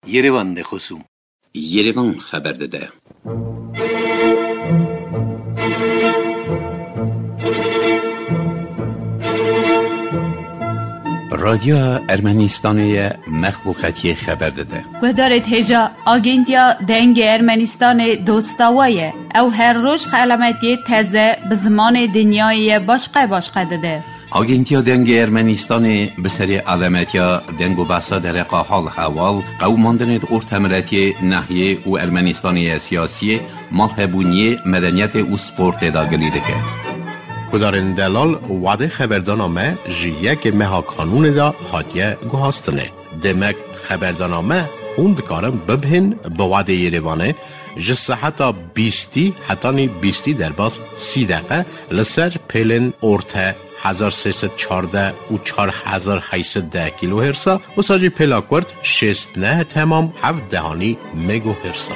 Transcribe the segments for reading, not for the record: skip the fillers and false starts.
Yerevan de خصوم Yerevan خبر داده. رادیو ارمنستان مخلوقاتی خبر داده. گذارت هجا آگنتیا دنگ ارمنستان دوستاویه او هر روز علامتی تازه به زمان دنیای باشقه داده. آگنتیا دنگ ارمنستان به سری علامتیا دنگ و بحثا در حال حوال قوماندن ارتمرتی ناحیه و ارمنستانی سیاسی مالهبونی مدنیت و سپورت داگلی دکه. کدارن دلال وعده خبردانامه جیه که مها قانون دا حاتیه گوهاستنه. دمک خبردانامه خوند کارم ببهن به وعده یریوانه جسه حتی 20 در باز 30 دقیقه لسر پیلن ارته 1314 و 4810 کیلو هرسا و ساجی پلاکورد 69 تمام 7 دهانی مگو هرسا.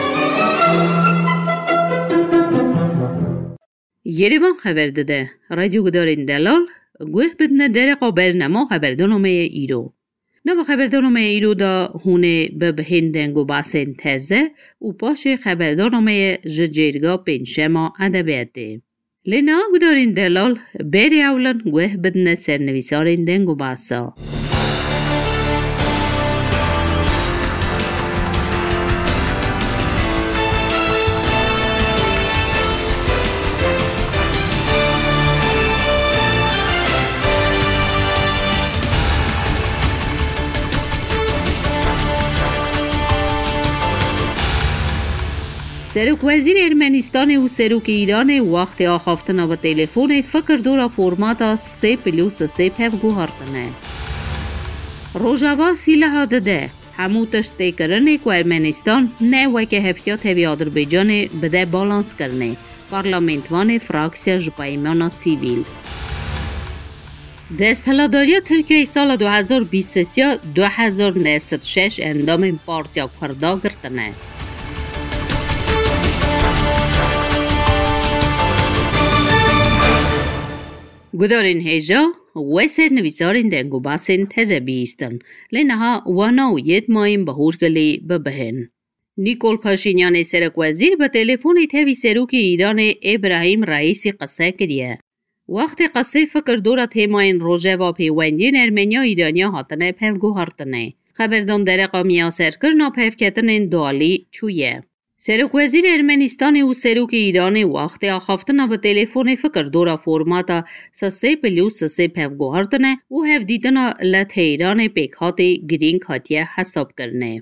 یریوان خبر داده. رادیو گدارین دلال گوه بدنه درقا برنامه خبردانامه ایرو. نو خبردانامه ایرو دا هونه به بهندنگ و باسن تزه و پاش خبردانامه ججیرگا پنشما ادبیاته. لینا گدارین دلال بری اولن گوه بدنه سرنویسارین دنگ و باسا. سروک وزیر ارمنستان و سروک ایران وقت آخافتن و تلفن فکر دورا فرماتا 3+3 پفگو هارتنه. روژاوا سیلها داده. همو تشتی کرنه که ارمنستان نه وکه هفتیات هوی آذربایجان بده بالانس کرنه. پارلمنتوان فراکسیا جپایمانا سیویل. دستهلاداری ترکیه سال 2023-2096 اندام پارتیا کردا گرتنه. گدارین هجا و سرنویسارین دنگو باسن تزه بیستن لنها وانا و ید مایم بهورگلی ببهن. نیکول پاشینیان سرک وزیر به تلفون تاوی سروک ایران ابراهیم رئیسی قصه کریه. وقت قصه فکر دورت هماین روژه و پیوندین ارمنیا ایرانیا هاتنه پفگو هارتنه. خبردان در قامی آسر کرنا پفکتن دوالی چویه. سروک وزیر ارمنستان و سروک ایران وقت آخافتن به تلفن فکر دورا فرماتا 3+3 پفگو هارتنه و هفدیدن لط ایران پیکات گرینگ هاتیه حساب کرنه.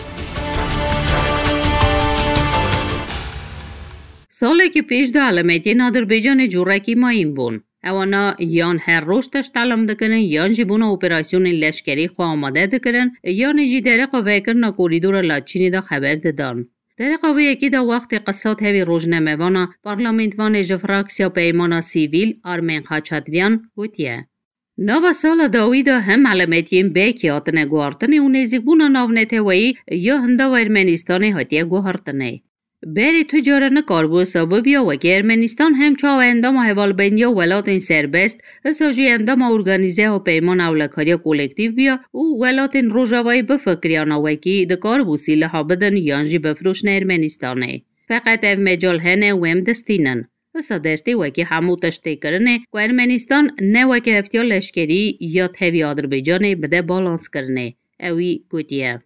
ساله که پیش ده علامتی آذربایجان جورکی مایم بون. اوانا یان هر روش تشت علم دکنن یان جبون اپراسیون لشکری خواه آماده دکنن یان جی درق ویکرنا کوریدور لاچینی دا خبر دادن. در قوی یکی دا وقت قصات هوی روزنامه‌وانا پارلمنتوان جفراکسیا پیمانا سیویل آرمین خاچاتریان گوتیه. نو سال داوی دا هم علامتیم بیکی آتنه گوارتنه و نزیک بونا ناونته وی یا هنده و ارمنستان هاتیه گوارتنه. بری تجارن کاربو سببیا و که ارمنستان هم چاو اندام حوال بندیا ولاتن سربست اساجی اندام ارگانیزه و پیمان اولکاریا کولکتیو بیا و ولاتن روژاوی بفکریانا وکی ده کاربو سیلها بدن یانجی بفروشن ارمنستانه. فقط او مجال هنه ویم دستینن. اسا درتی وکی همو تشتی کرنه که ارمنستان نه وکی هفتیا لشکری یا تهوی آذربایجان بده بالانس کرنه. اوی گوتیه.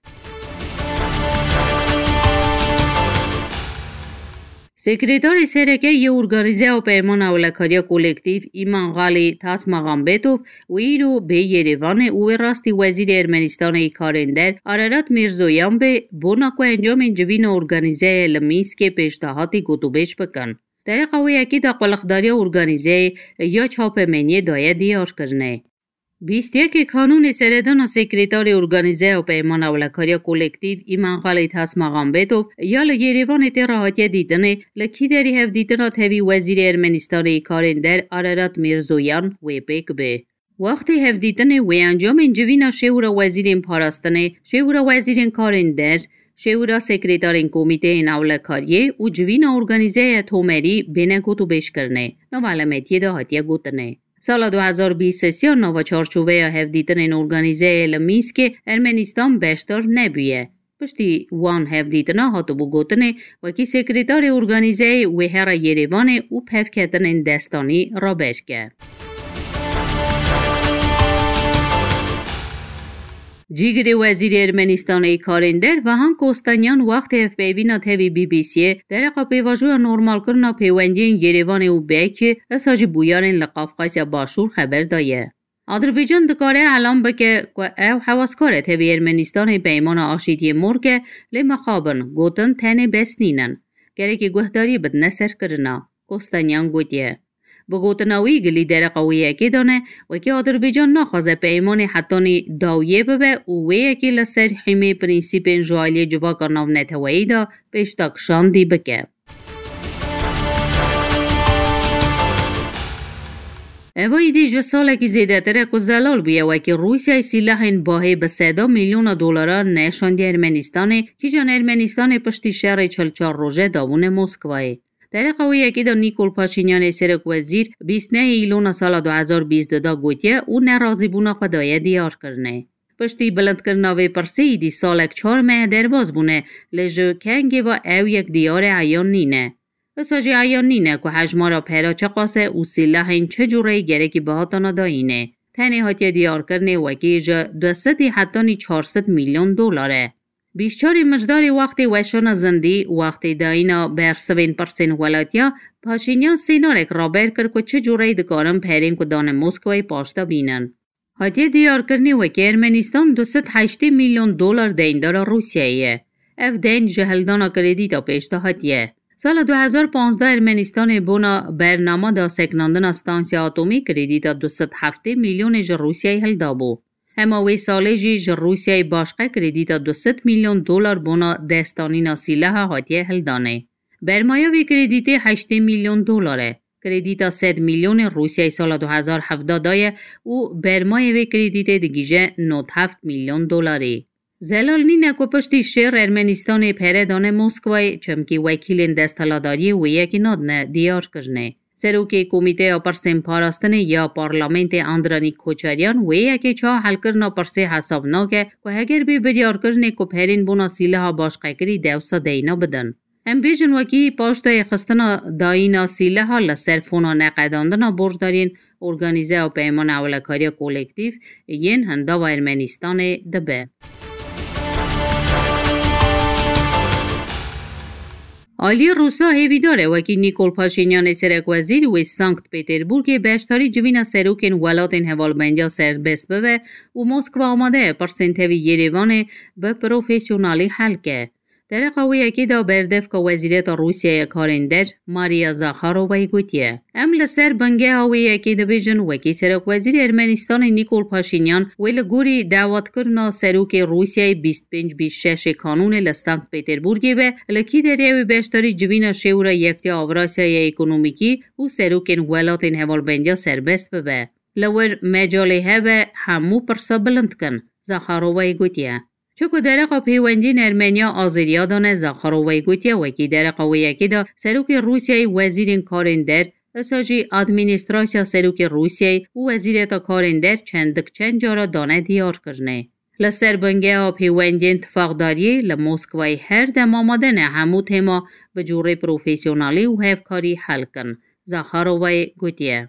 سکرتار سرکه یه ارگانیزه و پیمان اولکاریا کولکتیو ایمان غالی تاس مغامبتوف و ایرو به یریوان او راستی وزیر ارمنستان ای کارندر آرارات میرزویان به بونا که انجام انجوین ارگانیزه لمیس که پیشتاحاتی گوتوبش بکن. در قوی اکی دا قلقداری ارگانیزه یا چاپمنی دایه دیار کرنه. 21 کانون سردان سکرتار ارگانیزه و پیمان اولکاریا کولکتیو ایمان غالی تاس مغامبتوف یا لگریوان تراحاتی دیدنه لکی داری هف دیدن تاوی وزیر ارمنستان ای کارندر آرارات میرزویان و پیک به. وقتی هف دیدن و انجام انجوینا شورا وزیرین پاراستنه، شورا وزیرین کارندر، شورا سکرتارین کمیته این اولکاریه و جوینا ارگانیزه تومری بینه گوتو بیش کرنه. نو علامتی دا هاتیه گوتنه. سال 2023 نو چارچوبه هفدیتن این ارگانیزه لمیس که ارمنستان بیشتر نبیه. پشتی وان هفدیتنا هاتو بو گوتنه وکی سکرتار ارگانیزه ویهر یریوان و پفکتن دستانی را بشکه. جیگر وزیر ارمنستان کارندر و هم کوستانیان وقت اف بیبینا تیوی بی بی سی در قاپیواجو نورمال کرنا پیوندین یریوان و بیک اساج بویارن لقافقاس باشور خبر دایه. آذربایجان دکاره اعلام بکه او حواسکار تیوی ارمنستان پیمان آشیدی مرگ لمخابن گوتن تنه بسنینن گره که گهداری بد نسر کرنا کوستانیان گوتیه. بگوتناوی گلی در قویه که دانه و که آذربایجان نخوازه پیمان حتانی داویه ببه و ویه که لسر حیمه پرینسیپ انجوالی جوا کرناو نتوایی دا پیشتاکشان دی بکه. اوای دی جساله که زیده تره که زلال بیه و که روسیه سلاحین باهی به 3 میلیون دلار نشاندی ارمنستانه که جان ارمنستان پشتی شهر 44 روزه داون مسکوای. در قویه که دا نیکول پاشینیان سرک وزیر 29 ایلون سال 2022 گوتیه او نرازی بونا خدایه دیار کرنه. پشتی بلند کرناوی پرسی دی سالک 4 ماه در باز بونه لجو کنگی و او یک دیار عیان نینه. اساجی عیان نینه که حجما را پیرا چقاسه او سلاحین چه جوره گره که بهاتانا داینه. تنی حتی دیار کرنه وکی جا 200 حتانی 400 میلیون دلاره. بیشتر مقدار وقتی وشان زندی وقتی داینا بر 7% ولاتیا پاشینیان سینارک را بر کرد که چه جوری دکارم پیرین که دان مسکوی پاشتا بینن. حتی دیار کرنی وکی ارمنستان 208 میلیون دلار دیندار روسیایه. اف دین جهلدانا کردیتا پیشتا حتیه. سال 2015 ارمنستان بونا برنامه دا سکناندن استانسی اتمی کردیتا 207 میلیون روسیای هلدا بو. اما وی ساله جی روسیای باشقه کردیتا 200 میلیون دلار بونا دستانی ناسیله هاتیه هلدانه. برمایه وی کردیت 8 میلیون دلاره. کردیتا 100 میلیون روسیای سال 2017 دایه و برمایه وی کردیت دیگیجه 97 میلیون دلاری. زلال نینه که پشتی شهر ارمنستان پیره دانه موسکوای چمکی وکیل دستالاداری و یکی نادنه دیار کرنه. سروکی کمیته پرسیم پاراستنه یا پارلمنت اندرانی کوچاریان و یکی چا حل کرنا پرسی حساب ناکه که اگر بی بدیار کرنه که پیرین بونا سیله ها باشقه کری دوستا دینا بدن. هم بیشن وکی پاشتای خستنا داینا سیله ها لسرفونا نقداندنا برج دارین ارگانیزه و پیمان اولکاری کولکتیف ین هندا و ارمنستان دبه. آلی روسا هیوی داره وکی نیکول پاشینیان سرک وزیر و سانکت پیتربورگ بیشتری جوینا سروکن ولاتین هوالبندیا سربست ببه و مسکو آماده پرسنتوی یریوان به پروفیسیونالی حل که. در قویه که دا بردف که وزیرت روسیه کارندر ماریا زاخارووی گوتیه. ام لسر بنگه هاویه که دا بیجن وکی سرک وزیر ارمنستان نیکول پاشینیان ویل گوری دعوت کرنا سروک روسیه 25-26 کانون لسانکت پیتربورگی به لکی دریوی بیشتری جوینا شیور یکتی آوراسیای اکونومیکی و سروکن ولاتین هوالبندیا سربست ببه. لور مجاله هبه همو پرسا بلند کن. زاخارووی گوتیه. چوکو درقا پیوندین ارمنیا آذریا دانه زاخارووی گوتیه وکی درقا ویکی دا سروک روسیای وزیرین کارندر اساجی ادمینستراسیا سروک روسیای و وزیرتا کارندر چند جارا دانه دیار کرنه. لسر بنگه ها پیوندین اتفاقداری لموسکوی هر دم آمدن همو تیما به جور پروفیسیونالی و هفکاری حل کن. زاخارووی گوتیه.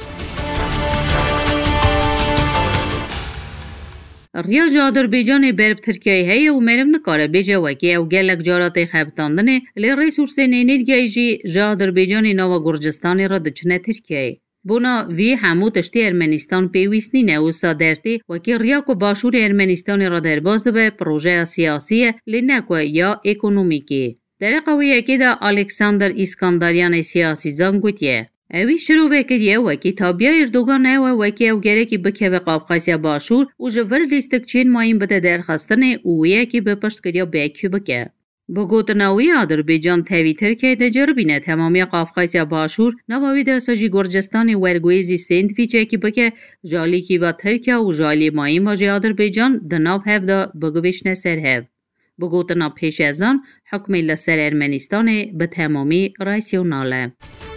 ریاج آذربایجان برب ترکیه هی و مرم نکاره بیجه وکی او گلک جارات خبتاندنه لی ریسورسین انرژیای جی جا آذربایجان نوا گرجستان را دچنه ترکیه. بونا وی همو تشتی ارمنستان پیویسنی نوسا درتی وکی ریاکو باشور ارمنستان را در باز به پروژه سیاسی لی نکو یا اکونومیکی. در قویه که دا الکساندر اسکندریان سیاسی زن گوتیه. اوی شروع وکریه وکی تابیا اردوگان وکی او گره که بکه و قابقاسیا باشور و جور لیستک چین مایم بده درخواستن اویه که بپشت کریا بیکی بکه. بگوتناوی آذربایجان تاویتر که دجربینه تمامی قابقاسیا باشور نواوی ده ساجی گرجستان ورگویزی سندویچه که بکه جالی که با ترکیه و جالی مایم واجه آذربایجان دناو هفته بگویشنه سر هف. بگوتنا پیش ازان حکم لسر ارمنستان به تمامی رایسیوناله.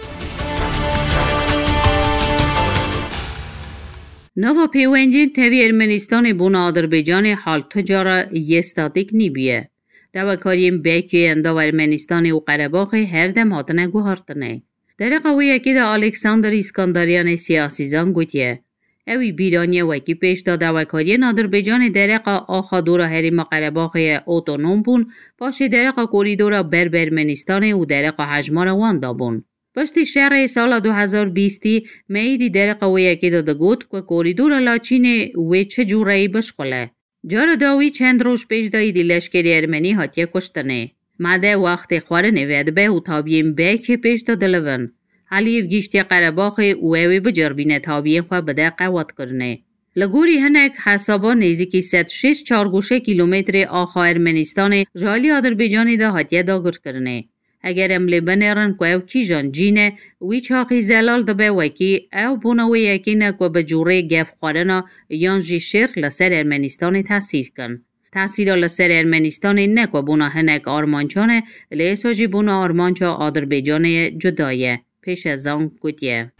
نوا پیوندین تاوی ارمنستان بونا آذربایجان حال تجاره یستاتیک نیبیه. دواکاریم بیکی اندا و ارمنستان و قره‌باغ هر دم هاتنه گوهارتنه. در قوی که دا الکساندر اسکندریان سیاسیزان گوتیه. اوی بیرانی وکی پیش دا دواکاری آذربایجان درقا آخا دورا هریم قره‌باغ اتونوم بون پاش درقا کوریدورا برب ارمنستان و درقا حجمار واندا بون. پشتی شهر سال 2020 میدی درقا وکی دا گوت که کوریدورا لاچین و چه جورایی بشخله. جار داوی چند روز پیش دایدی لشکری ارمنی هاتیه کشتنه. مده وقت خواره نوید به و تابیم بیک پیش دا دلون. حالیف گیشتی قره‌باغ اوی بجربینه تابیم خواه بده قوات کرنه. لگوری هنک حسابا نیزیکی 106 کیلومتر آخا ارمنستان جالی آذربایجانی دا هاتیه داگر کرنه. اگر املی بنیرن که او کی جان جینه وی چاقی زلال دبه وکی او بونوی یکینه که بجوره گف خوارنا یانجی شیر لسر ارمنستان تاثیر کن. تاثیر لسر ارمنستان نه که بونا هنک آرمانچانه لیساجی بونا آرمانچا آذربایجان جدایه. پیش از آن گوتیه.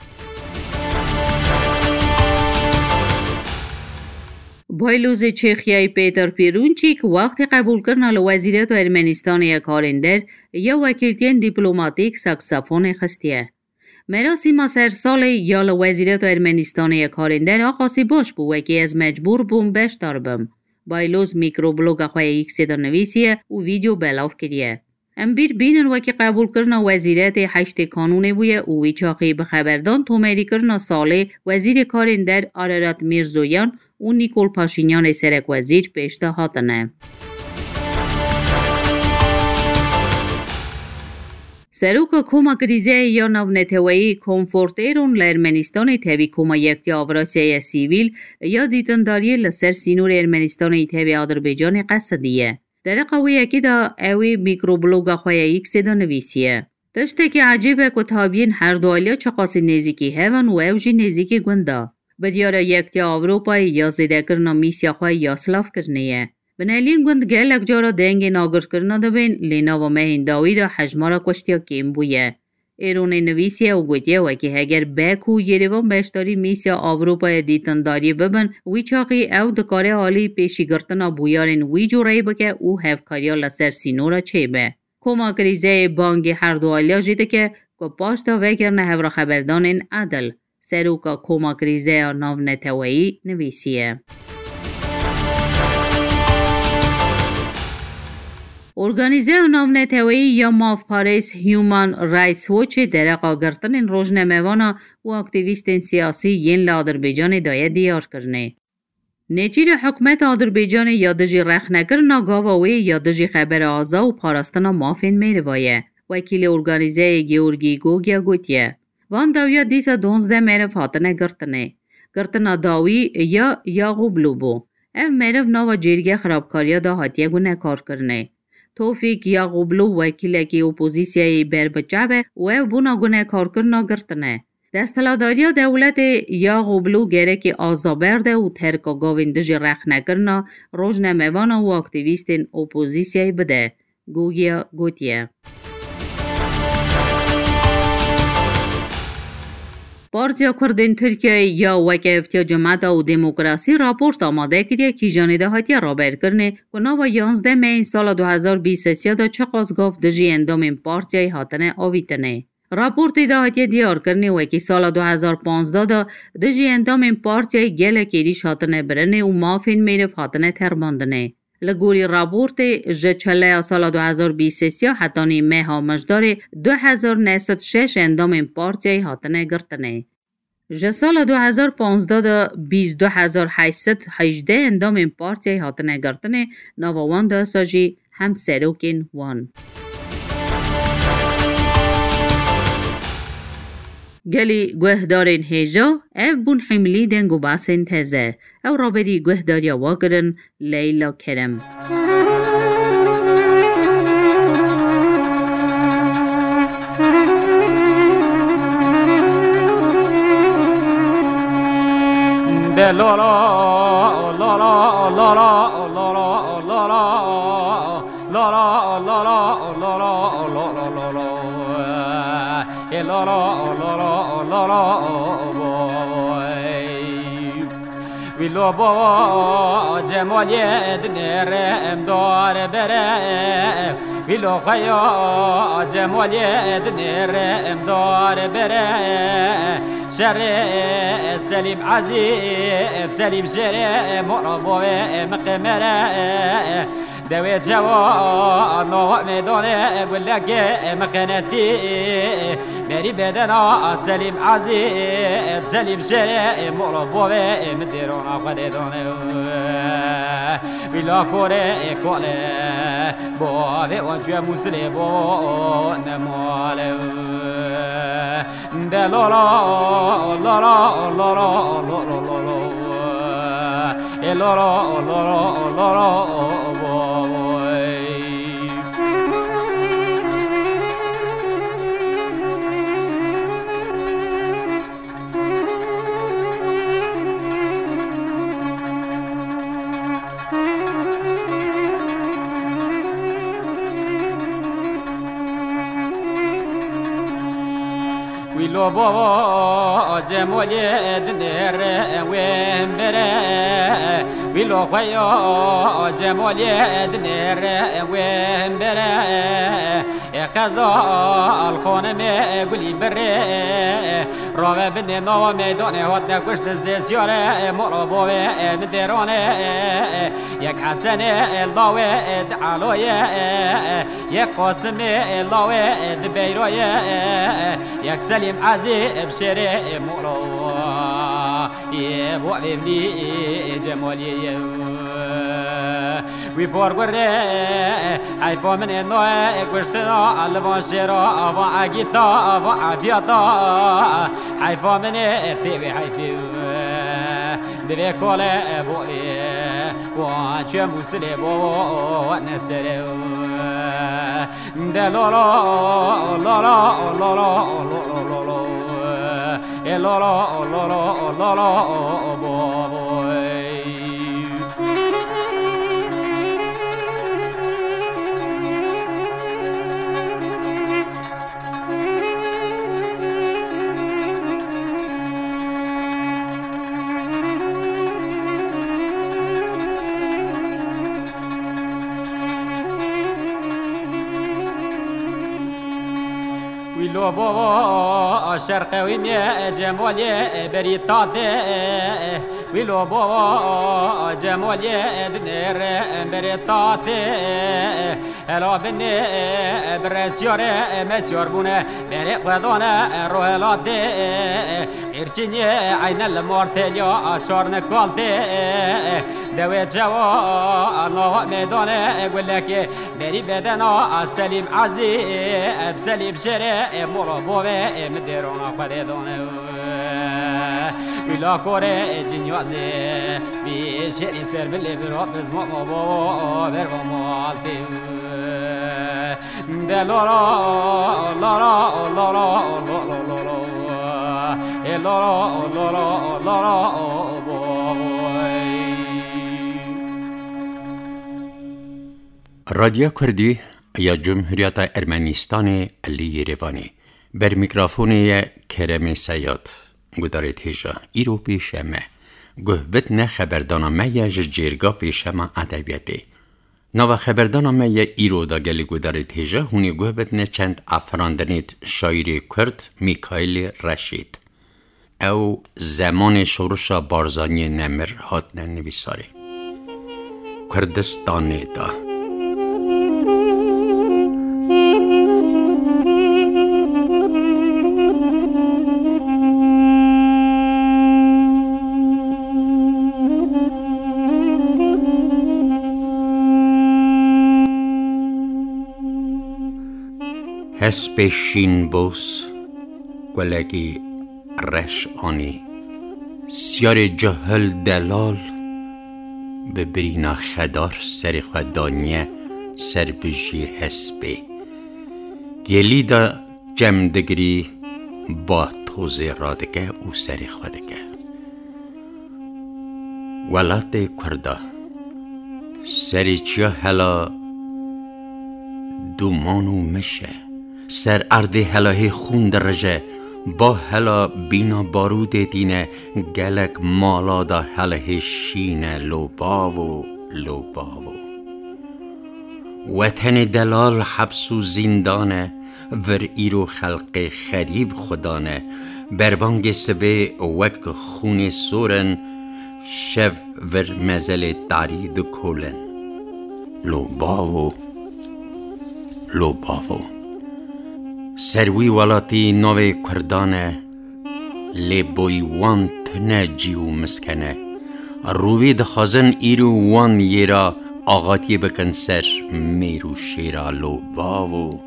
بایلوز چخیای پیتر پیرونچیک وقتی قبول کردن وزیرت ارمنستان کارندر یا وکیلتین دیپلماتیک ساکسافون خستیه. مراسم سرسال یا وزیرت ارمنستان کارندر آخاسی باش بو وکی از مجبور بوم بش داربم. بایلوز میکروبلوگ خواه ایک سیدر نویسیه و ویدیو بلاف کریه. امبیر بینن وکی قبول کردن وزیرت 8 کانونه بویه او ویچاقی بخبردان تومری کردن ساله وزیر کارندر آرارات میرزویان و نیکول پاشینیان سرک وزیر پیشتا هاتنه. سروک کوما کریزه یا نونتوی کنفورتیرون لارمنستان تابی کوما یکتی آوراسیای سیویل یا دیتنداری لسر سینور ارمنستان تابی آذربایجان قصدیه. در قوی اکی دا اوی میکروبلوگا خواه یک سیدا نویسیه. داشته که عجیبه که تابین هر دوالیا چقاسی نزیکی هون و اوجی نزیکی گوندا. بدیاره یکتی آوروپای یا زیده کرنا میسیا خواه یا سلاف کرنیه. بنالین گوند گلک جارا دنگ ناگر کرنا دبین لینا و مهین داوی دا حجمارا کشتیا کم بویه. ایرون نویسیه و گوتیه و که اگر بکو یریوان بشتاری میسیا آوروپای دیتنداری ببن وی چاقی او دکاره حالی پیشی گرتنا بویارین وی جورایی بکه او هفکاریا لسر سینورا چه به. کما کریزه بانگی هر دوالیا جیده که پاشتا وکرنه هفرا خبردانین عدل. سروکا کما کریزه ناو نتوایی نویسیه. ارگانیزه ناونتوی یا ماف پاریس هیومن رایتس وچ درقا گرتن روزنامه‌وانا و اکتیویستین سیاسی ین لآذربایجان دایه دیار کرنه. نچیر حکومت آذربایجان یا دجی رخ نکرنا گاواوی یا دجی خبر آزا و پاراستنا مافین میروایه. وکیل ارگانیزه گیورگی گوگیا گوتیه. وان داویا دیسا 12 مرف هاتنه گرتنه. گرتنا داوی یا یاغوب لوبو. اف مرف ناو جیرگه خرابکاریا دا هاتیه گونه کار کرنه. توفیق یاغوبلو وکیل کی اپوزیسیای بربچابه و بونا گونه کار کرنا گرتنه. دستلاداریا دولت یاغوبلو گره که آزابرده و ترکا گاویندجی رخ نکرنا روزنامه‌وانا و اکتیویستین اپوزیسیای بده. گوگیا گوتیه. پارتیا کردین ترکیه یا وکیفتیا جماعت و دموکراسی راپورت آماده کریه که جانیده هاتیه رابر کرنه که نو 11 می سال 2023 دا چقاس گفت دجی اندام پارتیای هاتنه آویتنه. راپورتی دا هاتیه دیار کرنه وکی سال 2015 دا دجی اندام پارتیای گله کریش هاتنه برنه و مافین میرف هاتنه ترماندنه. لگوری راپورت جچله سال 2023 حتانی مه مجدار 2906 اندام پارتیای هاتنه گرتنه. جسال 2015 دا 22818 اندام پارتیای هاتنه گرتنه نووان دا ساجی هم سروکین وان. گلی گوهدارین هیجا اف بون حملی دنگو باسین تزه او رابری گوهداریا واگرن لیلا کرم. ویلو با جمالی دنرم دار بره ویلو خیا جمالی دنرم دار بره شر سلیم عزیب سلیم شر مربو مقمره دوي جوا نوع ميدانه اقول لك مخنتي مري بدنا سليم عزيب سليم شري مربوه مديرون قديدونه بلا كوري كوله بوه وجه مسلم بو نماله دلولا لا لا لا لا لا لا لا ويلو بابا جمولي دنير وين برا ويلو خيا جمولي دنير وين برا يا خزا الخون ما قولي برا رغب بني نو ميداني هاتنا كشت الزيارة مربو مديرانه ياك حسن الضوء دعالويا ياك قاسم الضوء دبيرويا ياك سليم عزيب شري مرو يبو ابني جمالي ويبور قرر عيفو من انو كشتنا الباشرة وعاقيتا وعافيتا عيفو من تيبي حيفي دبي كولا بولي وعشا مسلم ونسر دلولا لا لا لا لا لا لا ويلو بابا شرقوي ميا جمالي بريطاتي ويلو بابا جمالي دنير بريطاتي هلا بني برسيوري مسيور بونا بريق ودونا روهلاتي غيرتيني عين المورتيليا اتشار نكالتي دوي جوا نوع ميدان اقول لك بري بدنا سليم عزيب سليم شري مربوه مديرون قديدون بلا كوري جنيوازي بشري سر باللي بروح بزمو مبو بربو مالتي دلورا لا لا لا لا لا لا رادیو کردی یا جمهوریت ارمنستان لیریوانی بر میکروفون کرم سیاد گدارید هیجا ایرو پیشمه گهبت نه خبردانامه یا جرگا پیشمه ادبیاتی نو خبردانامه یا ایرو دا گلی گدارید هیجا هونی گهبت نه چند افراندنید شاعری کرد میکایل رشید او زمان شورش بارزانی نمر هات نویساری کردستان دا حسب شین بوس گلگی رش آنی سیار جهل دلال به برینا خدار سری خدانیه سر بجی حسبی گلی دا جمدگری با توزی رادگه او سری خودگه ولات کرده سری چیا هلا دومانو مشه سر ارد هلاهی خون درجه با هلا بینا بارود دینه گلک مالا دا هله شینه لوباو وطن دلال حبس و زندانه ور ایرو خلق خریب خدانه بربانگ سبه وک خون سورن شف ور مزل دارید کولن لوباو سروی ولاتی نوی کردانه لی بوی وان تنه جیو مسکنه روی دخازن ایرو وان یرا آغاتی بکن سر میرو شیرا لوباو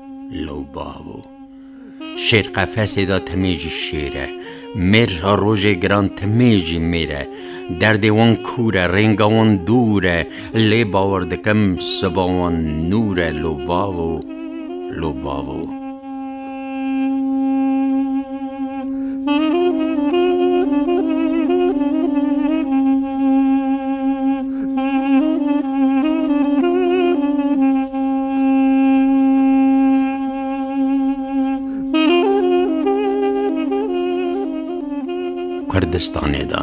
شیر قفص دا تمیجی شیره میر روژ گران تمیجی میره درد وان کوره رنگا وان دوره لی باوردکم سبا وان نوره لوباو کردستان دا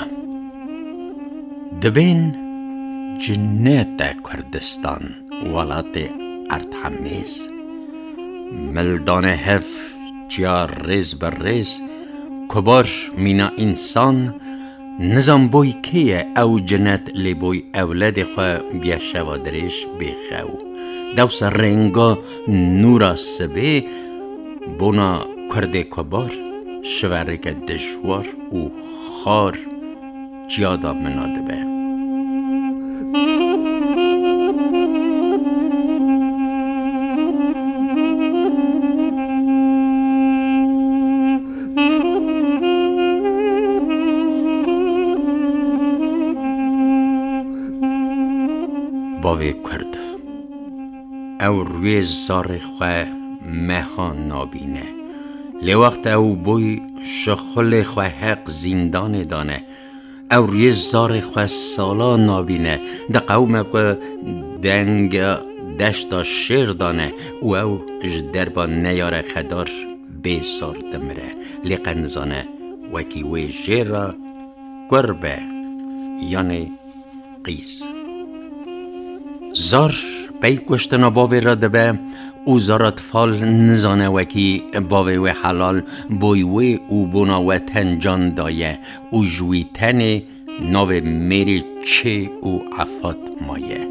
دبین جنت کردستان ولات ارتحمیز ملدان هف جا ریز بر ریز کبار مینا انسان نظام بوی کیه او جنت لی بوی اولاد خواه بیا شوادرش بخو دوس رنگا نورا سبه بونا کرده کبار شورک دشوار و خار جیادا منادبه باوی کرد او روی زار خواه مها نابینه لی وقت او بوی شخل خواه حق زندان دانه او روی زار خواه سالا نابینه ده قوم که دنگ دشتا شیر دانه او جدر با نیار خدار بیزار دمره لی قنزانه وکی وی جیرا گربه یعنی قیز زار بی کشتنا باوی را دبه او زارت فال نزانه وکی باوی و حلال بوی و او بونا وطن جان دایه او جوی تن ناو میری چه او عفات مایه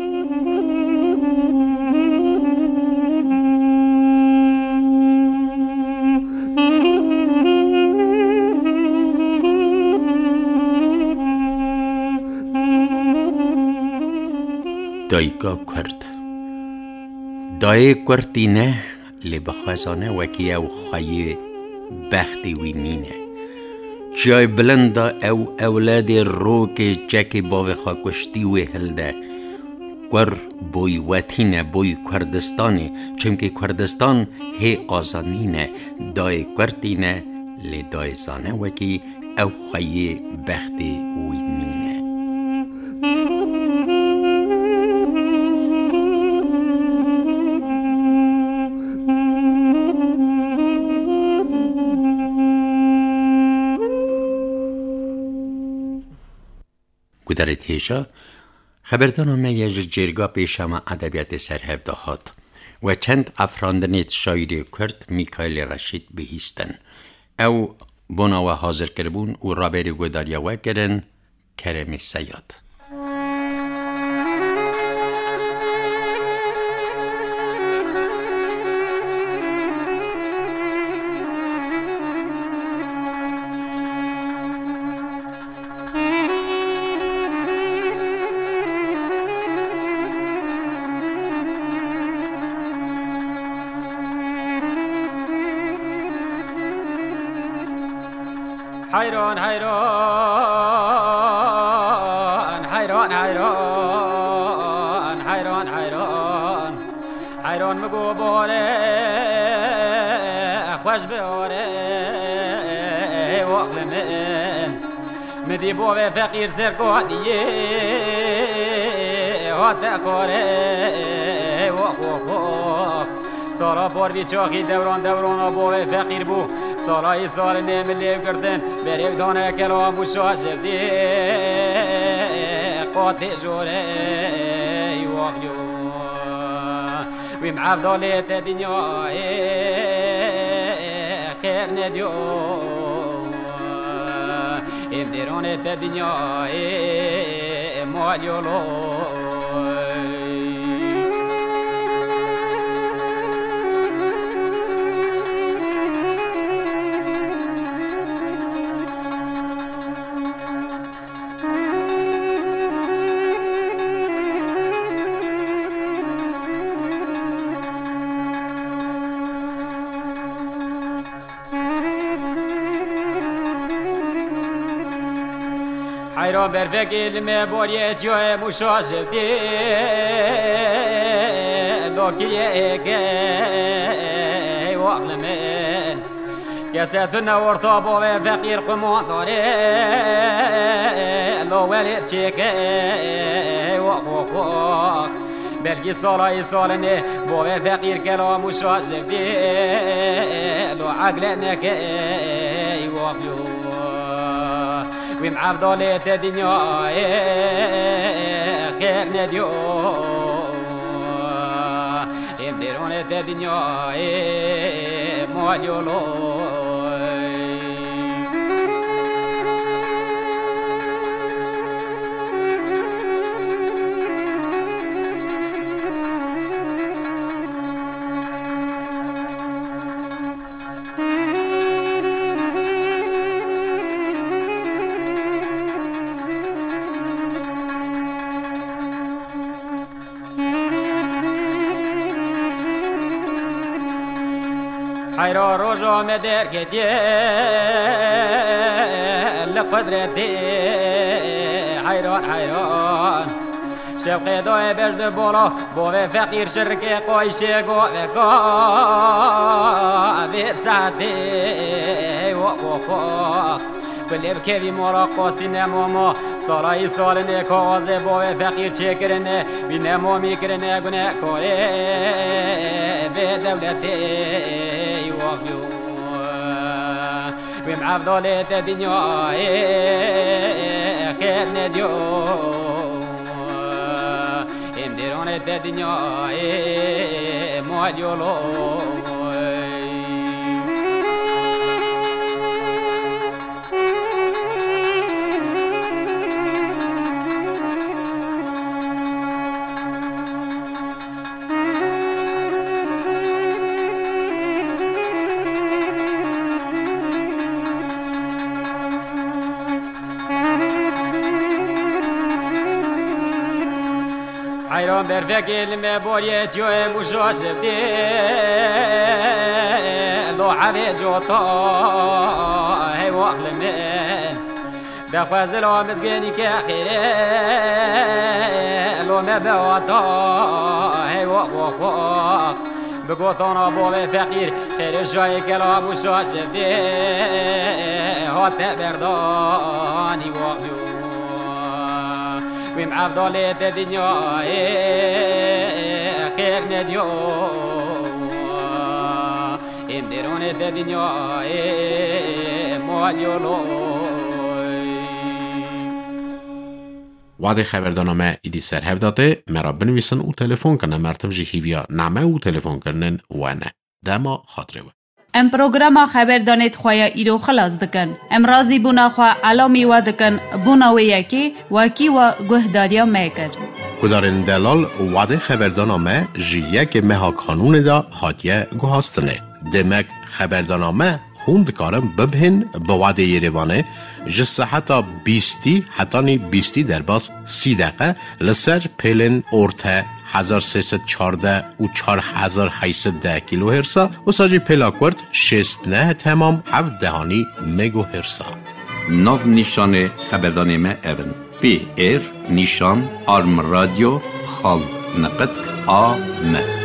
دایگا کرد دای کردی نه لی بخوازانه وکی او خواهی بختی وی نینه جای بلند او اولاد رو که جکی باوی خواه کشتی وی هلده گر بوی وطینه بوی کردستانه چونکه کردستان هی آزانینه دای کردی نه لی دای زانه وکی او خواهی بختی وی نینه گودرت هیشا خبردارنامه یه جرگا پیشما ادبیات سرهفته هات و چند افراندنیت شاعری کرد میکایل رشید بهیستن او بنا و حاضر کربون و رابری گوداریا و کرن کرم سیاد حیران حیران حیران حیران حیران حیران حیران مگو باره خوش باره وقل من مدی بوه فقیر زرگانیه هات خواره وق سارا بار بی چاقی دوران بوه فقیر بو سالای سال نمیلی کردن بریو دانه کلام و شاشب دی قاطع جوره واقعیو ویم عبدالت دنیای خیر ندیو ام دیرانت دنیای مالیولو حیران بر فکر مباریه جای مشاشف دی دوکیه که واقل من کسی تو نورتا با فقیر قمان داره لو ولد چیکه واقع بلکی سالای سالنه با فقیر کلا مشاشف دی لو عقل نکه واقع ویم عبدالت دنیای خیر ندیو ام دیرانت دنیای مالیولو حيران رجوع مدير كتير لقدرتي حيران شوقي دوي بجد بولا بوي فقير شركي قويشي قوي قوي ساعتي وقوق كل بكيفي مراقصي نموما صلاي صالني كوازي بوي فقير چكرني بنمو ميكرني قني كوري بدولتي واقعيو ويم عبدالت دنياي خير نديو ام ديرانت دنياي ماليولو حيران برفقي المبورية جوي مشاشف دي لو عبي جوطا هي واقل من بخوازل ومسكيني كاخيري لو مبواطا هي واقوق بقوطانا بوبي فقير خير الشاي كلام مشاشف دي هات برداني واقلو ويم عبدالت دنياي خير نديو ام ديرانت دنياي ماليولو وعده خبردانامه ایدی سر هفداته مرا بنویسن و تلفن کنن مرتم جیهیویا نامه و تلفن کنن وانه دما خاطره و ام پروگرام خبردانیت خواه ایرو خلاص دکن. ام رازی بونا خواه علامی و دکن بونا و یکی وکی و گهداریا میکر. کدارن دلال وعده خبردانامه جیه که مها کانون دا حادیه گوهاستنه. دمک خبردانامه خوند کارم ببهن با وعده یروانه جسه حتی 20 حتی 20 در باز 30 دقیقه لسر پیلن ارته 1314 و 4810 کیلو هرسا و ساجی پلاکورد 69 تمام 7 دهانی مگو هرسا. ناو نیشان خبردانامه اون پی ایر نیشان آرم رادیو خال نقد آم